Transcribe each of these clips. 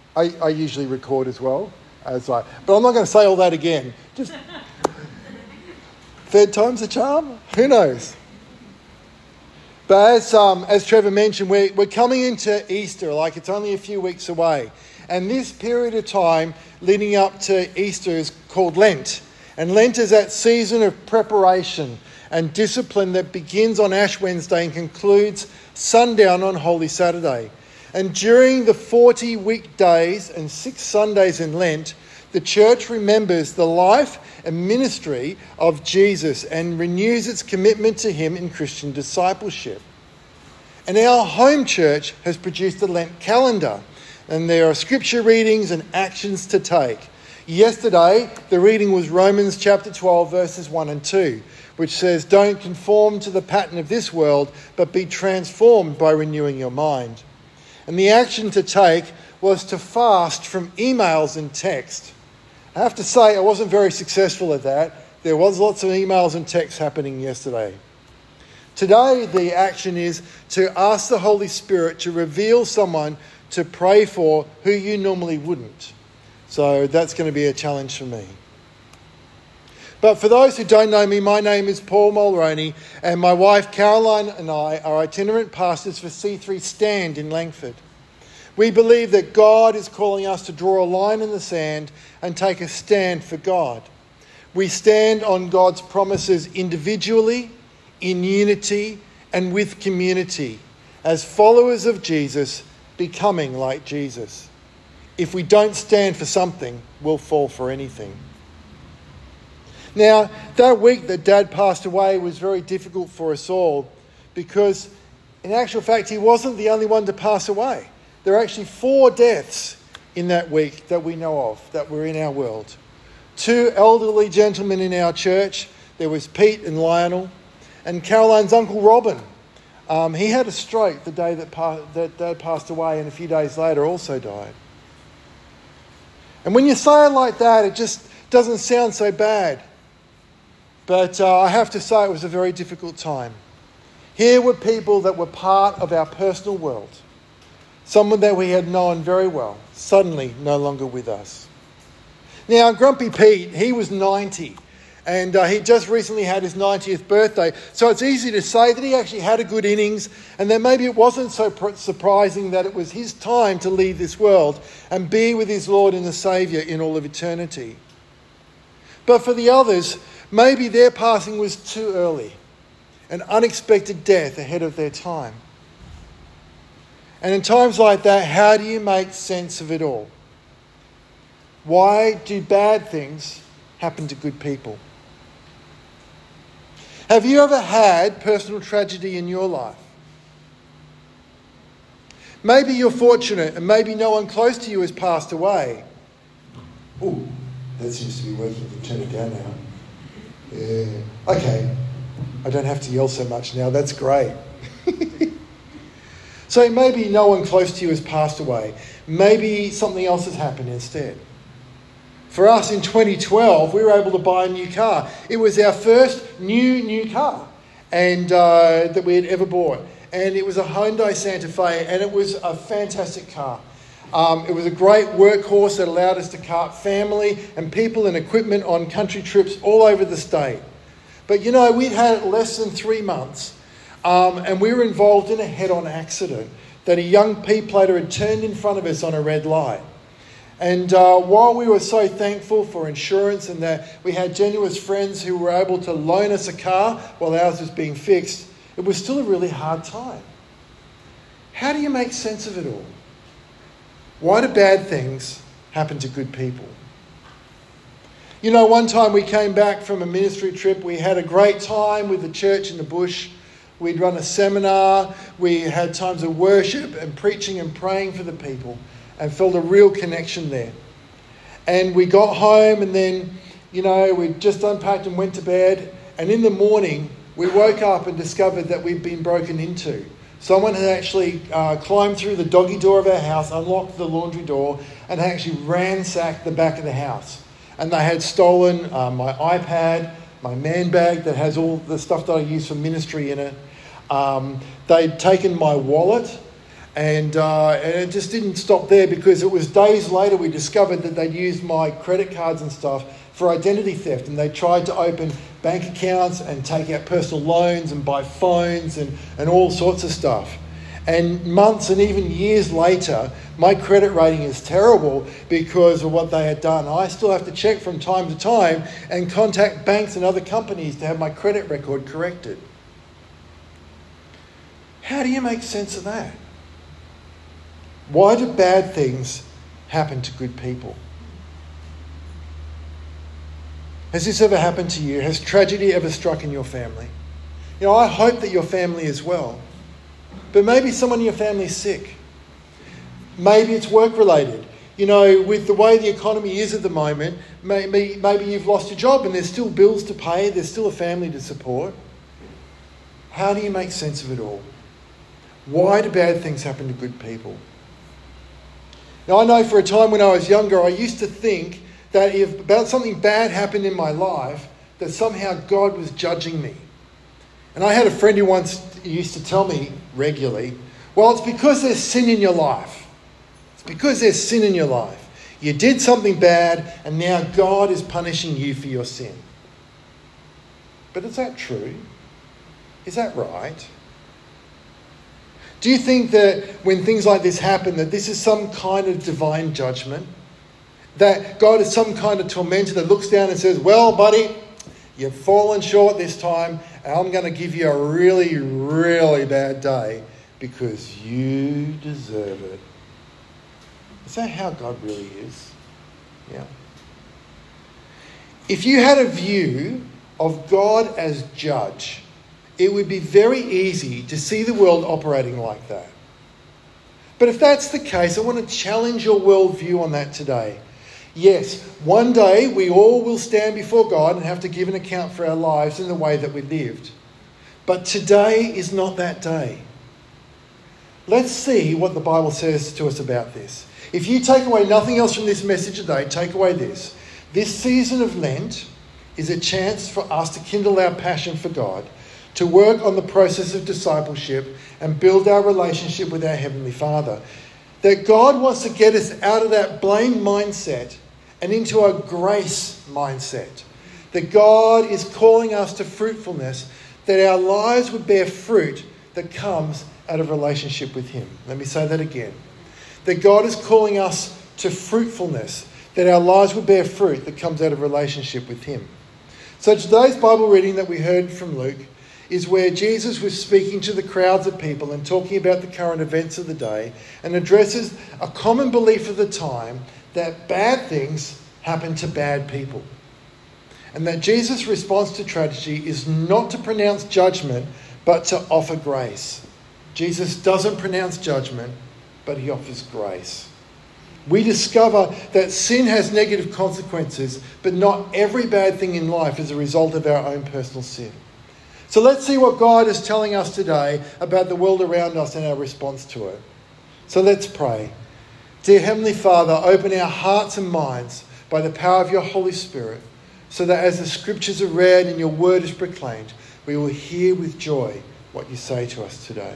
I usually record as well. But I'm not going to say all that again. Just third time's a charm? Who knows? But as Trevor mentioned, we're coming into Easter, like it's only a few weeks away. And this period of time leading up to Easter is called Lent. And Lent is that season of preparation and discipline that begins on Ash Wednesday and concludes sundown on Holy Saturday. And during the 40 weekdays and 6 Sundays in Lent, the church remembers the life and ministry of Jesus and renews its commitment to him in Christian discipleship. And our home church has produced a Lent calendar, and there are scripture readings and actions to take. Yesterday, the reading was Romans chapter 12, verses 1 and 2, which says, "Don't conform to the pattern of this world, but be transformed by renewing your mind." And the action to take was to fast from emails and text. I have to say, I wasn't very successful at that. There was lots of emails and texts happening yesterday. Today, the action is to ask the Holy Spirit to reveal someone to pray for who you normally wouldn't. So that's going to be a challenge for me. But for those who don't know me, my name is Paul Mulroney, and my wife Caroline and I are itinerant pastors for C3 Stand in Langford. We believe that God is calling us to draw a line in the sand and take a stand for God. We stand on God's promises individually, in unity, and with community, as followers of Jesus, becoming like Jesus. If we don't stand for something, we'll fall for anything. Now, that week that Dad passed away was very difficult for us all because, in actual fact, he wasn't the only one to pass away. There are actually 4 deaths in that week that we know of, that were in our world. 2 elderly gentlemen in our church. There was Pete and Lionel. And Caroline's uncle Robin. He had a stroke the day that Dad passed away, and a few days later also died. And when you say it like that, it just doesn't sound so bad. But I have to say it was a very difficult time. Here were people that were part of our personal world. Someone that we had known very well, suddenly no longer with us. Now, Grumpy Pete, he was 90. And he just recently had his 90th birthday. So it's easy to say that he actually had a good innings, and that maybe it wasn't so surprising that it was his time to leave this world and be with his Lord and the Saviour in all of eternity. But for the others, maybe their passing was too early, an unexpected death ahead of their time. And in times like that, how do you make sense of it all? Why do bad things happen to good people? Have you ever had personal tragedy in your life? Maybe you're fortunate and maybe no one close to you has passed away. Oh, that seems to be working. You can turn it down now. Yeah. Okay. I don't have to yell so much now. That's great. So maybe no one close to you has passed away. Maybe something else has happened instead. For us in 2012, we were able to buy a new car. It was our first new car and that we had ever bought. And it was a Hyundai Santa Fe, and it was a fantastic car. It was a great workhorse that allowed us to cart family and people and equipment on country trips all over the state. But you know, we'd had it less than 3 months, and we were involved in a head-on accident that a young P-plater had turned in front of us on a red light. And while we were so thankful for insurance and that we had generous friends who were able to loan us a car while ours was being fixed, it was still a really hard time. How do you make sense of it all? Why do bad things happen to good people? You know, one time we came back from a ministry trip. We had a great time with the church in the bush. We'd run a seminar. We had times of worship and preaching and praying for the people, and felt a real connection there. And we got home, and then, you know, we just unpacked and went to bed. And in the morning, we woke up and discovered that we'd been broken into. Someone had actually climbed through the doggy door of our house, unlocked the laundry door, and had actually ransacked the back of the house. And they had stolen my iPad, my man bag that has all the stuff that I use for ministry in it. They'd taken my wallet, And it just didn't stop there, because it was days later we discovered that they'd used my credit cards and stuff for identity theft, and they tried to open bank accounts and take out personal loans and buy phones and all sorts of stuff. And months and even years later, my credit rating is terrible because of what they had done. I still have to check from time to time and contact banks and other companies to have my credit record corrected. How do you make sense of that? Why do bad things happen to good people? Has this ever happened to you? Has tragedy ever struck in your family? You know, I hope that your family is well. But maybe someone in your family is sick. Maybe it's work-related. You know, with the way the economy is at the moment, maybe you've lost your job and there's still bills to pay, there's still a family to support. How do you make sense of it all? Why do bad things happen to good people? Now, I know for a time when I was younger, I used to think that if about something bad happened in my life, that somehow God was judging me. And I had a friend who once used to tell me regularly, well, it's because there's sin in your life. It's because there's sin in your life. You did something bad and now God is punishing you for your sin. But is that true? Is that right? Do you think that when things like this happen, that this is some kind of divine judgment? That God is some kind of tormentor that looks down and says, well, buddy, you've fallen short this time, and I'm going to give you a really, really bad day because you deserve it. Is that how God really is? Yeah. If you had a view of God as judge, it would be very easy to see the world operating like that. But if that's the case, I want to challenge your worldview on that today. Yes, one day we all will stand before God and have to give an account for our lives in the way that we lived. But today is not that day. Let's see what the Bible says to us about this. If you take away nothing else from this message today, take away this. This season of Lent is a chance for us to kindle our passion for God, to work on the process of discipleship and build our relationship with our Heavenly Father. That God wants to get us out of that blame mindset and into a grace mindset. That God is calling us to fruitfulness, that our lives would bear fruit that comes out of relationship with Him. Let me say that again. That God is calling us to fruitfulness, that our lives would bear fruit that comes out of relationship with Him. So today's Bible reading that we heard from Luke is where Jesus was speaking to the crowds of people and talking about the current events of the day, and addresses a common belief of the time that bad things happen to bad people. And that Jesus' response to tragedy is not to pronounce judgment, but to offer grace. Jesus doesn't pronounce judgment, but He offers grace. We discover that sin has negative consequences, but not every bad thing in life is a result of our own personal sin. So let's see what God is telling us today about the world around us and our response to it. So let's pray. Dear Heavenly Father, open our hearts and minds by the power of your Holy Spirit, so that as the scriptures are read and your word is proclaimed, we will hear with joy what you say to us today.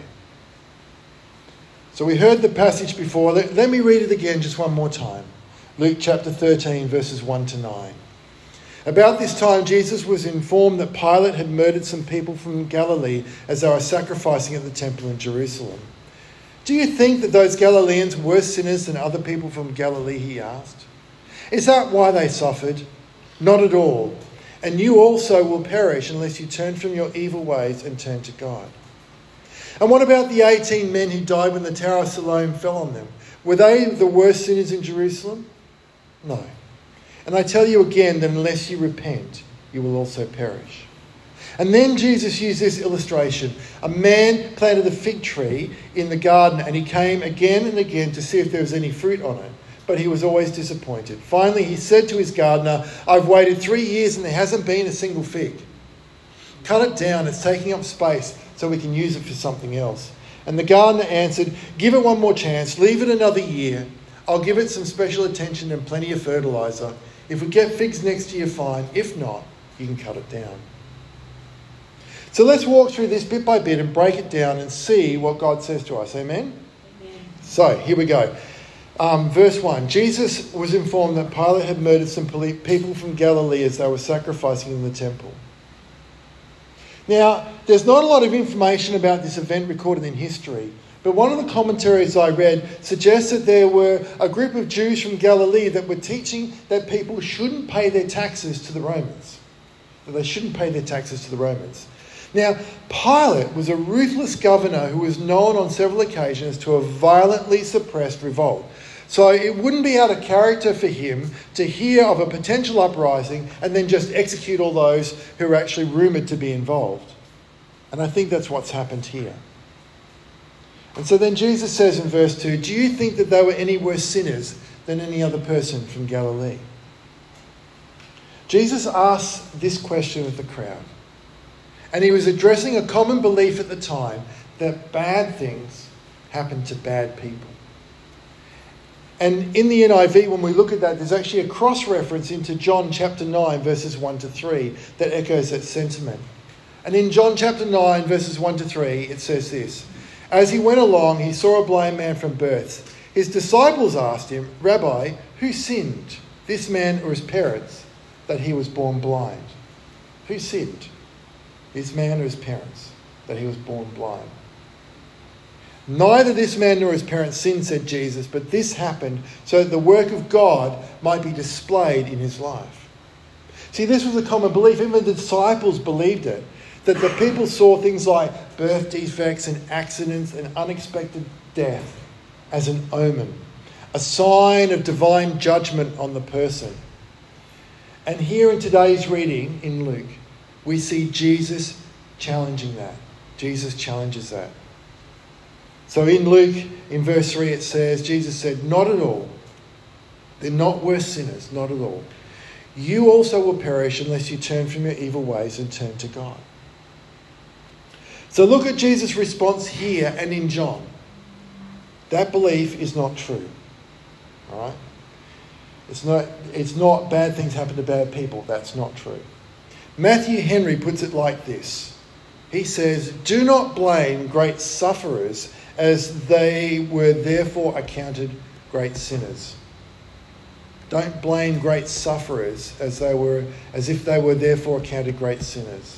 So we heard the passage before. Let me read it again just one more time. Luke chapter 13, verses 1 to 9. About this time, Jesus was informed that Pilate had murdered some people from Galilee as they were sacrificing at the temple in Jerusalem. Do you think that those Galileans were worse sinners than other people from Galilee, he asked. Is that why they suffered? Not at all. And you also will perish unless you turn from your evil ways and turn to God. And what about the 18 men who died when the Tower of Siloam fell on them? Were they the worst sinners in Jerusalem? No. And I tell you again that unless you repent, you will also perish. And then Jesus used this illustration. A man planted a fig tree in the garden, and he came again and again to see if there was any fruit on it. But he was always disappointed. Finally, he said to his gardener, I've waited 3 years and there hasn't been a single fig. Cut it down, it's taking up space so we can use it for something else. And the gardener answered, give it one more chance, leave it another year. I'll give it some special attention and plenty of fertiliser. If we get figs next year, fine. If not, you can cut it down. So let's walk through this bit by bit and break it down and see what God says to us. Amen? Amen. So, here we go. Verse 1. Jesus was informed that Pilate had murdered some people from Galilee as they were sacrificing in the temple. Now, there's not a lot of information about this event recorded in history, but one of the commentaries I read suggests that there were a group of Jews from Galilee that were teaching that people shouldn't pay their taxes to the Romans. That they shouldn't pay their taxes to the Romans. Now, Pilate was a ruthless governor who was known on several occasions to have violently suppressed revolt. So it wouldn't be out of character for him to hear of a potential uprising and then just execute all those who were actually rumoured to be involved. And I think that's what's happened here. And so then Jesus says in verse 2, do you think that they were any worse sinners than any other person from Galilee? Jesus asked this question of the crowd. And he was addressing a common belief at the time that bad things happen to bad people. And in the NIV, when we look at that, there's actually a cross-reference into John chapter 9, verses 1 to 3, that echoes that sentiment. And in John chapter 9, verses 1 to 3, it says this, as he went along, he saw a blind man from birth. His disciples asked him, Rabbi, who sinned, this man or his parents, that he was born blind? Who sinned? This man or his parents, that he was born blind? Neither this man nor his parents sinned, said Jesus, but this happened so that the work of God might be displayed in his life. See, this was a common belief. Even the disciples believed it, that the people saw things like birth defects and accidents and unexpected death as an omen, a sign of divine judgment on the person. And here in today's reading in Luke, we see Jesus challenging that. Jesus challenges that. So in Luke, in verse 3, it says, Jesus said, not at all. They're not worse sinners, not at all. You also will perish unless you turn from your evil ways and turn to God. So look at Jesus' response here and in John. That belief is not true. All right? It's not bad things happen to bad people. That's not true. Matthew Henry puts it like this. He says, do not blame great sufferers as they were therefore accounted great sinners. Don't blame great sufferers as if they were therefore accounted great sinners.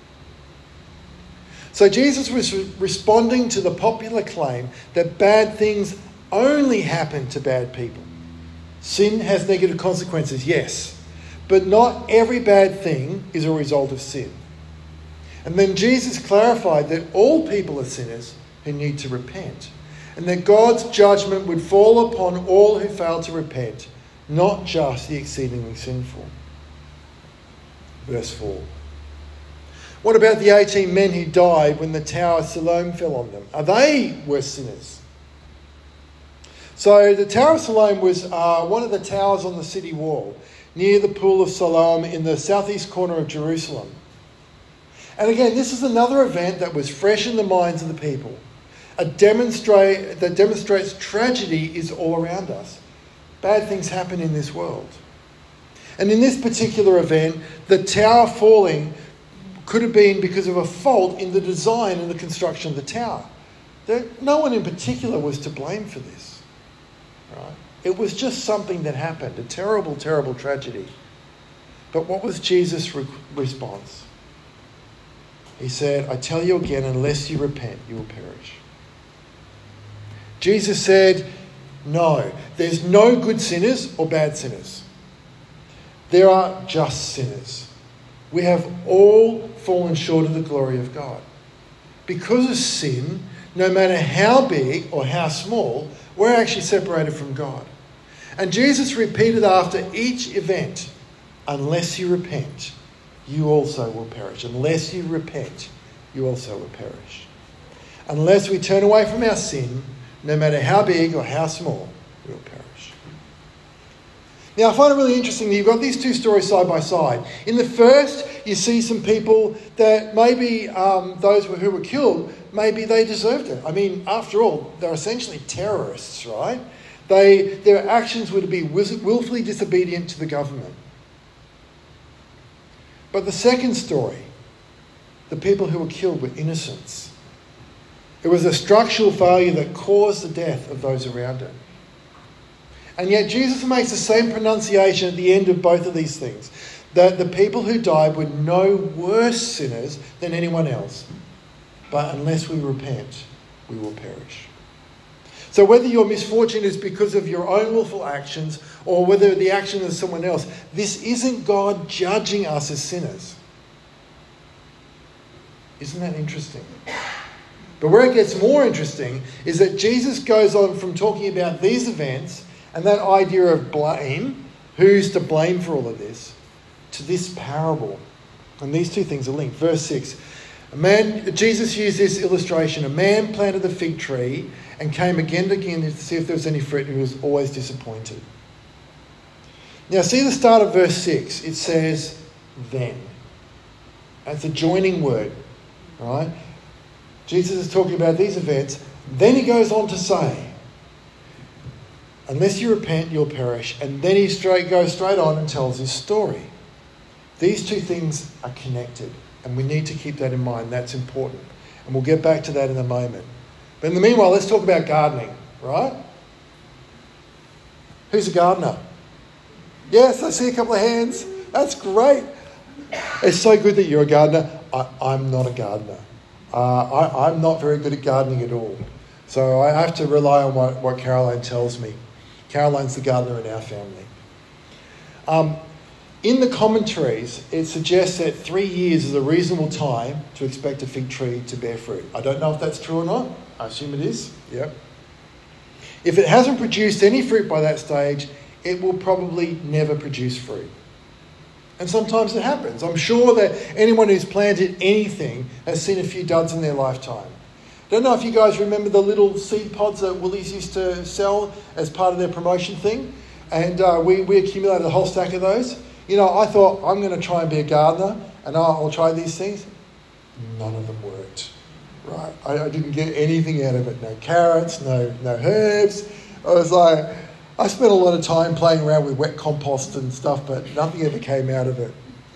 So Jesus was responding to the popular claim that bad things only happen to bad people. Sin has negative consequences, yes, but not every bad thing is a result of sin. And then Jesus clarified that all people are sinners who need to repent, and that God's judgment would fall upon all who fail to repent, not just the exceedingly sinful. Verse 4. What about the 18 men who died when the Tower of Siloam fell on them? Are they worse sinners? So the Tower of Siloam was one of the towers on the city wall, near the Pool of Siloam in the southeast corner of Jerusalem. And again, this is another event that was fresh in the minds of the people. That demonstrates tragedy is all around us. Bad things happen in this world. And in this particular event, the tower falling could have been because of a fault in the design and the construction of the tower. No one in particular was to blame for this. Right? It was just something that happened, a terrible, terrible tragedy. But what was Jesus' response? He said, I tell you again, unless you repent, you will perish. Jesus said, no, there's no good sinners or bad sinners. There are just sinners. We have all fallen short of the glory of God. Because of sin, no matter how big or how small, we're actually separated from God. And Jesus repeated after each event, unless you repent, you also will perish. Unless you repent, you also will perish. Unless we turn away from our sin, no matter how big or how small, we will perish. Now, I find it really interesting that you've got these two stories side by side. In the first, you see some people that maybe those who were killed, maybe they deserved it. I mean, after all, they're essentially terrorists, right? Their actions were to be willfully disobedient to the government. But the second story, the people who were killed were innocents. It was a structural failure that caused the death of those around it. And yet Jesus makes the same pronunciation at the end of both of these things, that the people who died were no worse sinners than anyone else. But unless we repent, we will perish. So whether your misfortune is because of your own willful actions or whether the action of someone else, this isn't God judging us as sinners. Isn't that interesting? But where it gets more interesting is that Jesus goes on from talking about these events and that idea of blame, who's to blame for all of this, to this parable. And these two things are linked. Verse 6. Jesus used this illustration. A man planted a fig tree and came again and again to see if there was any fruit, and he was always disappointed. Now see the start of verse 6. It says, then. That's a joining word, right? Jesus is talking about these events. Then he goes on to say, unless you repent, you'll perish. And then he goes straight on and tells his story. These two things are connected, and we need to keep that in mind. That's important. And we'll get back to that in a moment. But in the meanwhile, let's talk about gardening, right? Who's a gardener? Yes, I see a couple of hands. That's great. It's so good that you're a gardener. I'm not a gardener. I'm not very good at gardening at all. So I have to rely on what Caroline tells me. Caroline's the gardener in our family. In the commentaries, it suggests that 3 years is a reasonable time to expect a fig tree to bear fruit. I don't know if that's true or not. I assume it is. Yep. If it hasn't produced any fruit by that stage, it will probably never produce fruit. And sometimes it happens. I'm sure that anyone who's planted anything has seen a few duds in their lifetime. Don't know if you guys remember the little seed pods that Woolies used to sell as part of their promotion thing. And we accumulated a whole stack of those. You know, I thought, I'm going to try and be a gardener and I'll try these things. None of them worked. Right? I didn't get anything out of it. No carrots, no herbs. I spent a lot of time playing around with wet compost and stuff, but nothing ever came out of it.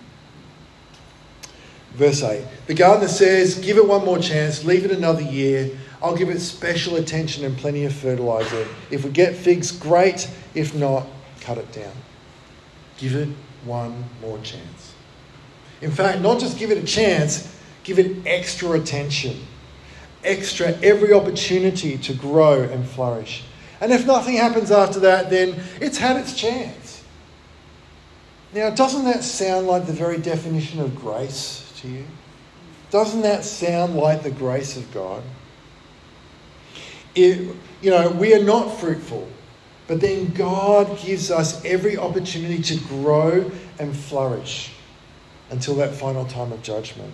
Verse 8. The gardener says, give it one more chance, leave it another year. I'll give it special attention and plenty of fertiliser. If we get figs, great. If not, cut it down. Give it one more chance. In fact, not just give it a chance, give it extra attention. Every opportunity to grow and flourish. And if nothing happens after that, then it's had its chance. Now, doesn't that sound like the very definition of grace to you? Doesn't that sound like the grace of God? We are not fruitful, but then God gives us every opportunity to grow and flourish until that final time of judgment.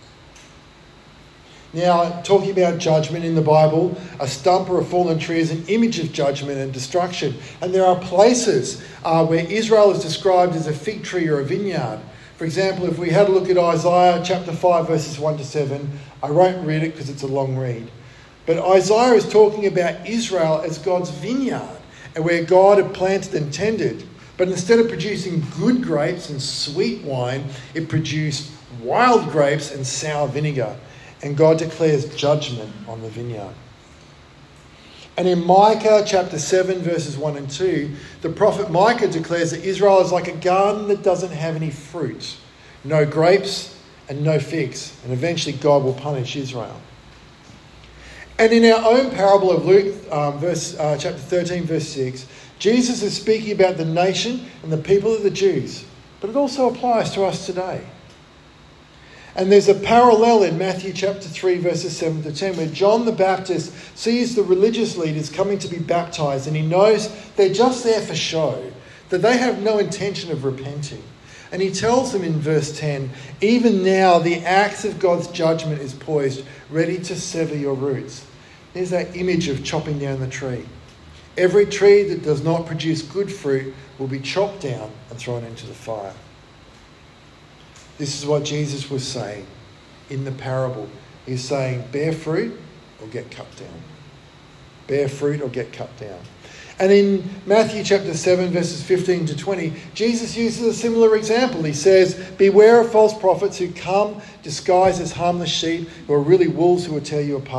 Now, talking about judgment in the Bible, a stump or a fallen tree is an image of judgment and destruction. And there are places where Israel is described as a fig tree or a vineyard. For example, if we had a look at Isaiah chapter 5, verses 1 to 7, I won't read it because it's a long read. But Isaiah is talking about Israel as God's vineyard, and where God had planted and tended. But instead of producing good grapes and sweet wine, it produced wild grapes and sour vinegar. And God declares judgment on the vineyard. And in Micah chapter 7, verses 1 and 2, the prophet Micah declares that Israel is like a garden that doesn't have any fruit. No grapes and no figs. And eventually God will punish Israel. And in our own parable of Luke, chapter 13, verse 6, Jesus is speaking about the nation and the people of the Jews. But it also applies to us today. And there's a parallel in Matthew chapter 3, verses 7 to 10, where John the Baptist sees the religious leaders coming to be baptized, and he knows they're just there for show, that they have no intention of repenting. And he tells them in verse 10, even now the axe of God's judgment is poised, ready to sever your roots. There's that image of chopping down the tree. Every tree that does not produce good fruit will be chopped down and thrown into the fire. This is what Jesus was saying in the parable. He's saying, bear fruit or get cut down. Bear fruit or get cut down. And in Matthew chapter 7, verses 15 to 20, Jesus uses a similar example. He says, beware of false prophets who come disguised as harmless sheep, who are really wolves who will tear you apart.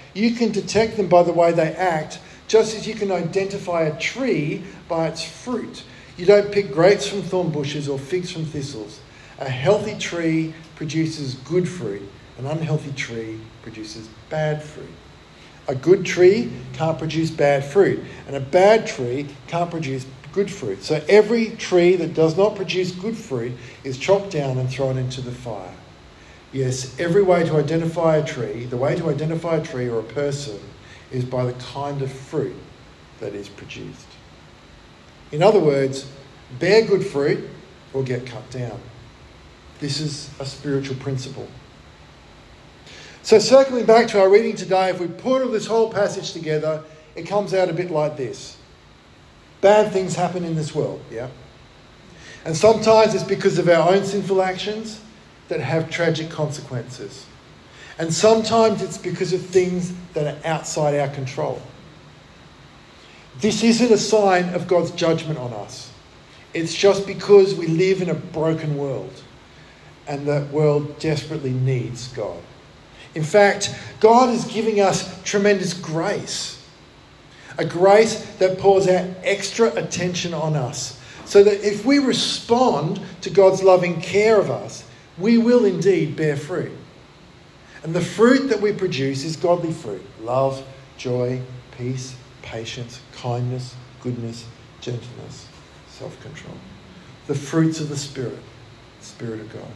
You can detect them by the way they act, just as you can identify a tree by its fruit. You don't pick grapes from thorn bushes or figs from thistles. A healthy tree produces good fruit. An unhealthy tree produces bad fruit. A good tree can't produce bad fruit, and a bad tree can't produce good fruit. So every tree that does not produce good fruit is chopped down and thrown into the fire. Yes, every way to identify a tree, the way to identify a tree or a person is by the kind of fruit that is produced. In other words, bear good fruit or get cut down. This is a spiritual principle. So circling back to our reading today, if we put this whole passage together, it comes out a bit like this. Bad things happen in this world, yeah? And sometimes it's because of our own sinful actions that have tragic consequences. And sometimes it's because of things that are outside our control. This isn't a sign of God's judgment on us. It's just because we live in a broken world, and that world desperately needs God. In fact, God is giving us tremendous grace. A grace that pours out extra attention on us, so that if we respond to God's loving care of us, we will indeed bear fruit. And the fruit that we produce is godly fruit: love, joy, peace, patience, kindness, goodness, gentleness, self-control. The fruits of the Spirit of God.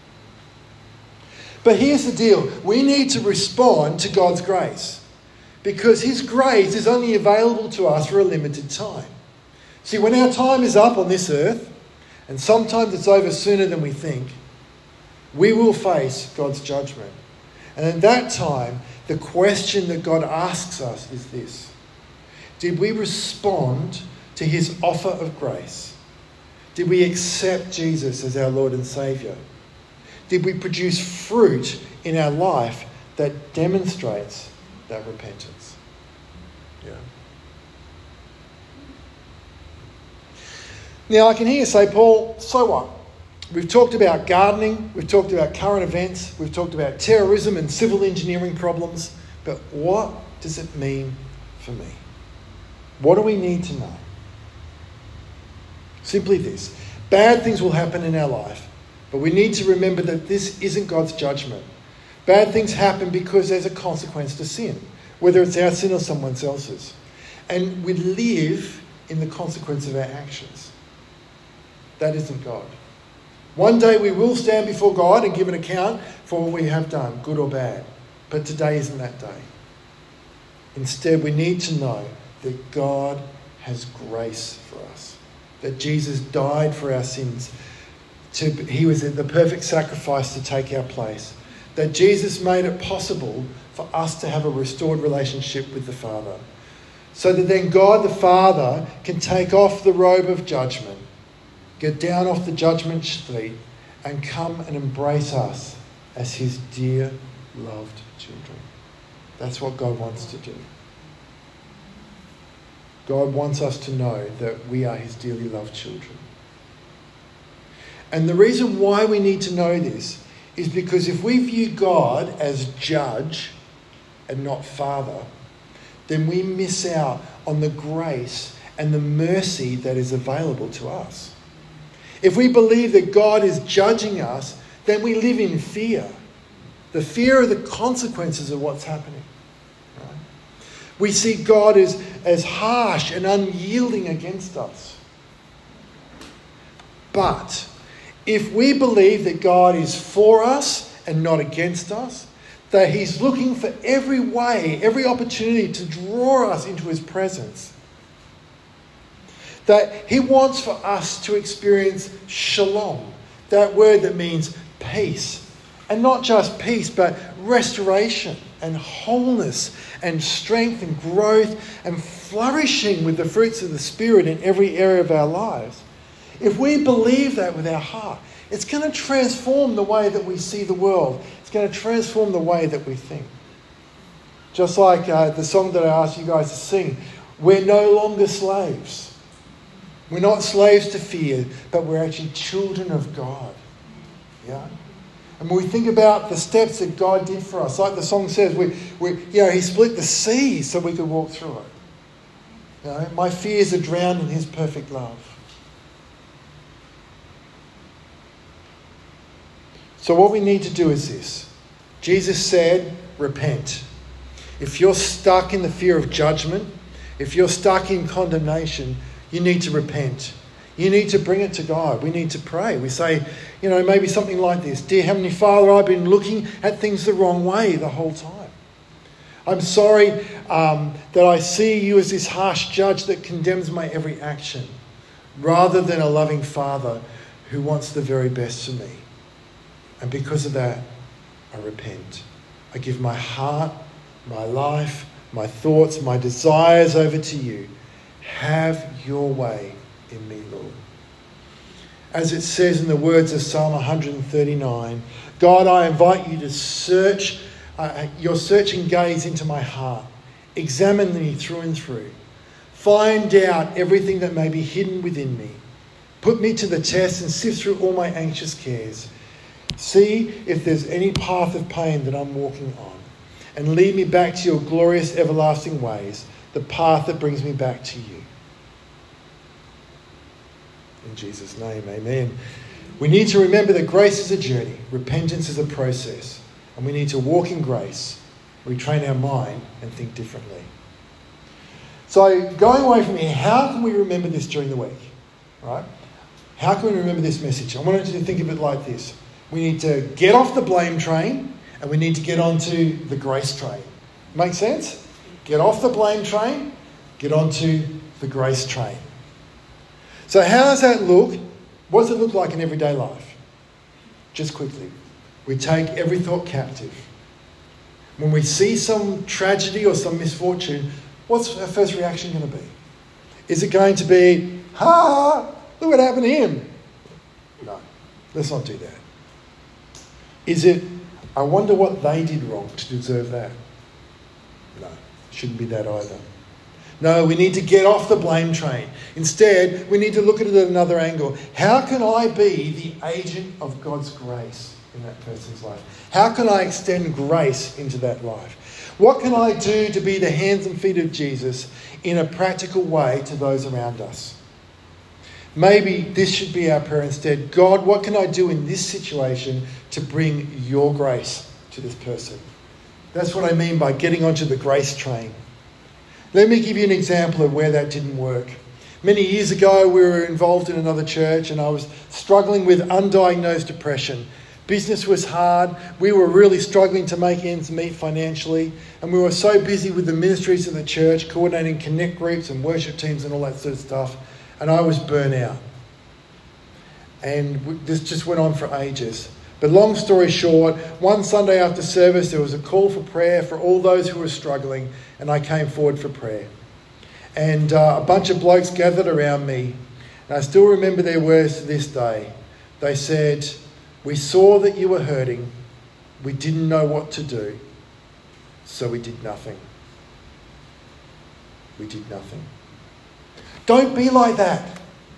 But here's the deal. We need to respond to God's grace, because his grace is only available to us for a limited time. See, when our time is up on this earth, and sometimes it's over sooner than we think, we will face God's judgment. And at that time, the question that God asks us is this: did we respond to his offer of grace? Did we accept Jesus as our Lord and Saviour? Did we produce fruit in our life that demonstrates that repentance? Yeah. Now, I can hear you say, Paul, so what? We've talked about gardening, we've talked about current events, we've talked about terrorism and civil engineering problems, but what does it mean for me? What do we need to know? Simply this: bad things will happen in our life, but we need to remember that this isn't God's judgment. Bad things happen because there's a consequence to sin, whether it's our sin or someone else's. And we live in the consequence of our actions. That isn't God. One day we will stand before God and give an account for what we have done, good or bad. But today isn't that day. Instead, we need to know that God has grace for us, that Jesus died for our sins. He was the perfect sacrifice to take our place, that Jesus made it possible for us to have a restored relationship with the Father, so that then God the Father can take off the robe of judgment, get down off the judgment seat, and come and embrace us as his dear, loved children. That's what God wants to do. God wants us to know that we are his dearly loved children. And the reason why we need to know this is because if we view God as judge and not father, then we miss out on the grace and the mercy that is available to us. If we believe that God is judging us, then we live in fear. The fear of the consequences of what's happening. Right? We see God as harsh and unyielding against us. But if we believe that God is for us and not against us, that he's looking for every way, every opportunity to draw us into his presence, that he wants for us to experience shalom, that word that means peace. And not just peace, but restoration and wholeness and strength and growth and flourishing with the fruits of the Spirit in every area of our lives. If we believe that with our heart, it's going to transform the way that we see the world. It's going to transform the way that we think. Just like the song that I asked you guys to sing, we're no longer slaves. We're not slaves to fear, but we're actually children of God. Yeah? And when we think about the steps that God did for us, like the song says, He split the sea so we could walk through it. My fears are drowned in His perfect love. So what we need to do is this. Jesus said, repent. If you're stuck in the fear of judgment, if you're stuck in condemnation, you need to repent. You need to bring it to God. We need to pray. We say, maybe something like this. Dear Heavenly Father, I've been looking at things the wrong way the whole time. I'm sorry that I see you as this harsh judge that condemns my every action, rather than a loving Father who wants the very best for me. And because of that, I repent. I give my heart, my life, my thoughts, my desires over to you. Have your way in me, Lord. As it says in the words of Psalm 139, God, I invite you to search your searching gaze into my heart. Examine me through and through. Find out everything that may be hidden within me. Put me to the test and sift through all my anxious cares. See if there's any path of pain that I'm walking on, and lead me back to your glorious everlasting ways, the path that brings me back to you. In Jesus' name, amen. We need to remember that grace is a journey, repentance is a process, and we need to walk in grace, retrain our mind, and think differently. So going away from here, how can we remember this during the week? Right? How can we remember this message? I want you to think of it like this. We need to get off the blame train and we need to get onto the grace train. Make sense? Get off the blame train, get onto the grace train. So how does that look? What does it look like in everyday life? Just quickly. We take every thought captive. When we see some tragedy or some misfortune, what's our first reaction going to be? Is it going to be, look what happened to him? No, let's not do that. Is it, I wonder what they did wrong to deserve that? No, shouldn't be that either. No, we need to get off the blame train. Instead, we need to look at it at another angle. How can I be the agent of God's grace in that person's life? How can I extend grace into that life? What can I do to be the hands and feet of Jesus in a practical way to those around us? Maybe this should be our prayer instead. God, what can I do in this situation to bring your grace to this person? That's what I mean by getting onto the grace train. Let me give you an example of where that didn't work. Many years ago, we were involved in another church and I was struggling with undiagnosed depression. Business was hard. We were really struggling to make ends meet financially. And we were so busy with the ministries of the church, coordinating connect groups and worship teams and all that sort of stuff. And I was burnt out. And this just went on for ages. But long story short, one Sunday after service, there was a call for prayer for all those who were struggling. And I came forward for prayer. And a bunch of blokes gathered around me. And I still remember their words to this day. They said, we saw that you were hurting. We didn't know what to do. So we did nothing. We did nothing. Don't be like that.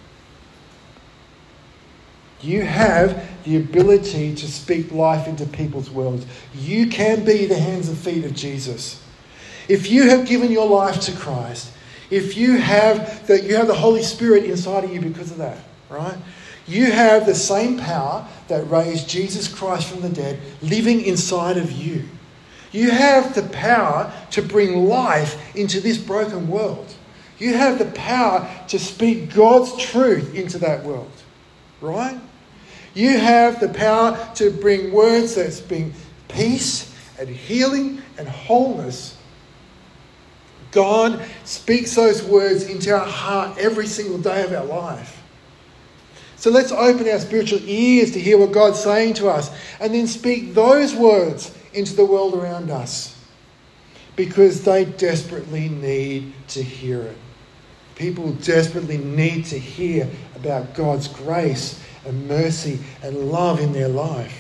You have the ability to speak life into people's worlds. You can be the hands and feet of Jesus. If you have given your life to Christ, if you have the Holy Spirit inside of you because of that, right? You have the same power that raised Jesus Christ from the dead living inside of you. You have the power to bring life into this broken world. You have the power to speak God's truth into that world, right? You have the power to bring words that bring peace and healing and wholeness. God speaks those words into our heart every single day of our life. So let's open our spiritual ears to hear what God's saying to us and then speak those words into the world around us because they desperately need to hear it. People desperately need to hear about God's grace and mercy and love in their life.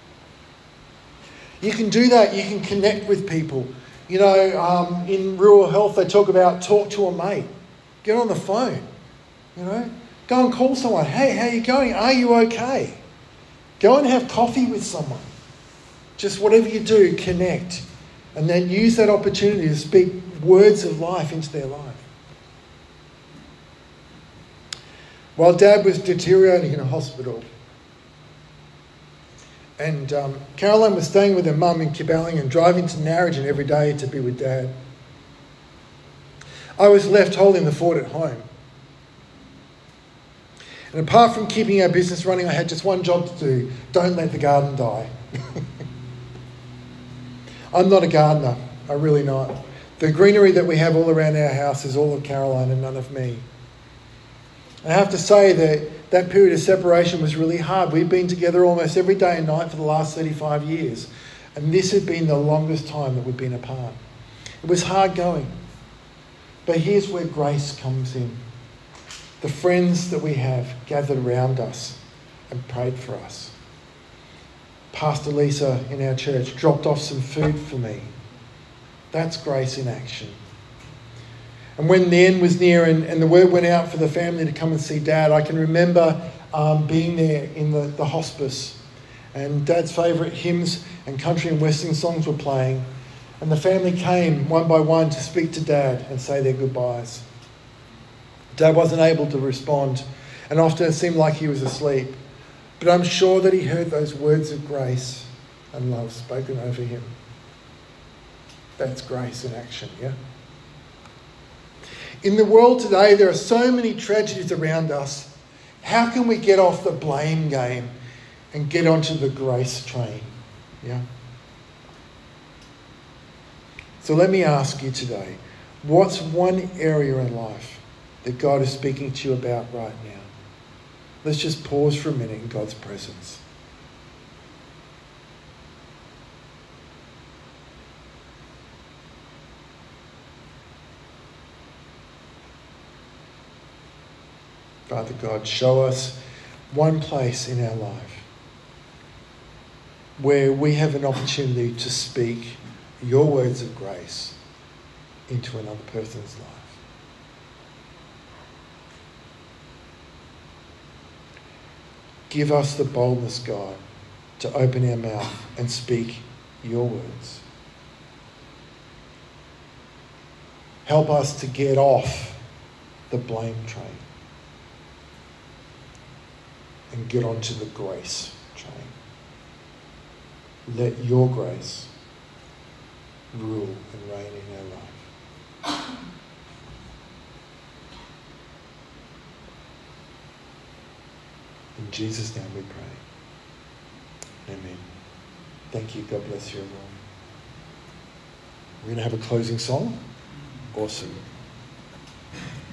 You can do that. You can connect with people. You know, in rural health, they talk about talk to a mate. Get on the phone. You know, go and call someone. Hey, how are you going? Are you okay? Go and have coffee with someone. Just whatever you do, connect. And then use that opportunity to speak words of life into their life. While Dad was deteriorating in a hospital, and Caroline was staying with her mum in Kibelling and driving to Narrogin every day to be with Dad, I was left holding the fort at home. And apart from keeping our business running, I had just one job to do. Don't let the garden die. I'm not a gardener. I'm really not. The greenery that we have all around our house is all of Caroline and none of me. I have to say that period of separation was really hard. We've been together almost every day and night for the last 35 years. And this had been the longest time that we've been apart. It was hard going. But here's where grace comes in. The friends that we have gathered around us and prayed for us. Pastor Lisa in our church dropped off some food for me. That's grace in action. And when the end was near and the word went out for the family to come and see Dad, I can remember being there in the hospice. And Dad's favourite hymns and country and western songs were playing. And the family came one by one to speak to Dad and say their goodbyes. Dad wasn't able to respond, and often it seemed like he was asleep. But I'm sure that he heard those words of grace and love spoken over him. That's grace in action, yeah? In the world today, there are so many tragedies around us. How can we get off the blame game and get onto the grace train? Yeah? So let me ask you today, what's one area in life that God is speaking to you about right now? Let's just pause for a minute in God's presence. Father God, show us one place in our life where we have an opportunity to speak your words of grace into another person's life. Give us the boldness, God, to open our mouth and speak your words. Help us to get off the blame train and get onto the grace train. Let your grace rule and reign in our life. In Jesus' name we pray. Amen. Thank you. God bless you, everyone. We're going to have a closing song. Awesome.